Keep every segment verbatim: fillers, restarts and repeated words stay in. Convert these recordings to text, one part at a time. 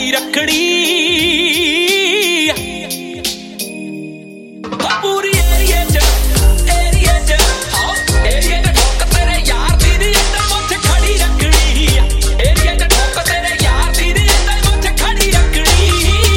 ਘੜੀ ਰੱਖੜੀ ਪੂਰੀ ਏਰੀਏ ਚ ਏਰੀਏ ਚ ਏਰੀਏ ਚ ਠੋਕ ਤੇਰੇ ਯਾਰ ਦੀ ਦੀ ਇੱਧਰ ਮੁੱਛ ਖੜੀ ਰੱਖੜੀ ਏਰੀਏ ਚ ਠੋਕ ਤੇਰੇ ਯਾਰ ਦੀ ਦੀ ਇੱਧਰ ਮੁੱਛ ਖੜੀ ਰੱਖੜੀ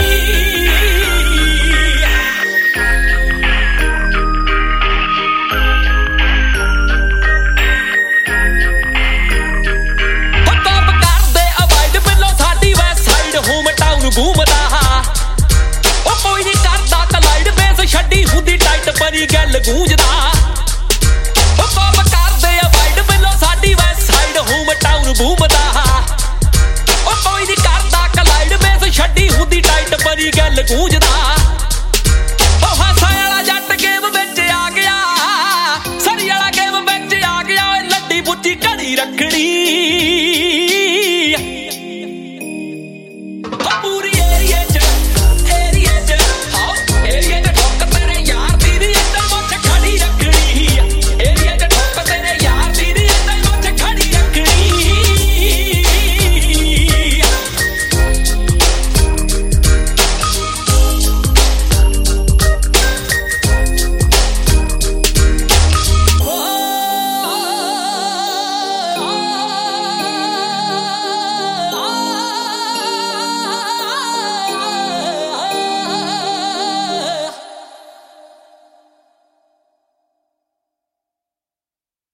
ਪੱਕਾ ਕਰਦੇ ਅਵਾਇਡ ਬਿੱਲੋ ਸਾਡੀ ਵੈਸਟ ਸਾਈਡ ਹੋਮ ਟਾਊਨ ਘੁੰਮਦਾ ਉਹ ਕੋਈ ਨਹੀਂ ਕਰਦਾ ਕਲਾਈਡ ਬੇਸ ਛੱਡੀ ਹੁੰਦੀ ਟਾਈਟ ਬਣੀ ਗੱਲ ਗੂੰਜਦਾ ਉਹ ਕੋਪ ਕਰਦੇ ਅਵਾਇਡ ਬਿੱਲੋ ਸਾਡੀ ਵੈਸਟ ਸਾਈਡ ਹੋਮ ਟਾਊਨ ਘੁੰਮਦਾ ਉਹ ਕੋਈ ਨਹੀਂ ਕਰਦਾ ਕਲਾਈਡ ਬੇਸ ਛੱਡੀ ਹੁੰਦੀ ਟਾਈਟ ਬਣੀ ਗੱਲ ਗੂੰਜਦਾ ਉਹ ਹਾਸਾ ਵਾਲਾ ਜੱਟ ਗੇਮ ਵਿੱਚ ਆ ਗਿਆ ਸਰੀ ਵਾਲਾ ਗੇਮ ਵਿੱਚ ਆ ਗਿਆ ਓਏ ਲੱਡੀ ਬੁੱਚੀ ਘੜੀ ਰੱਖੜੀ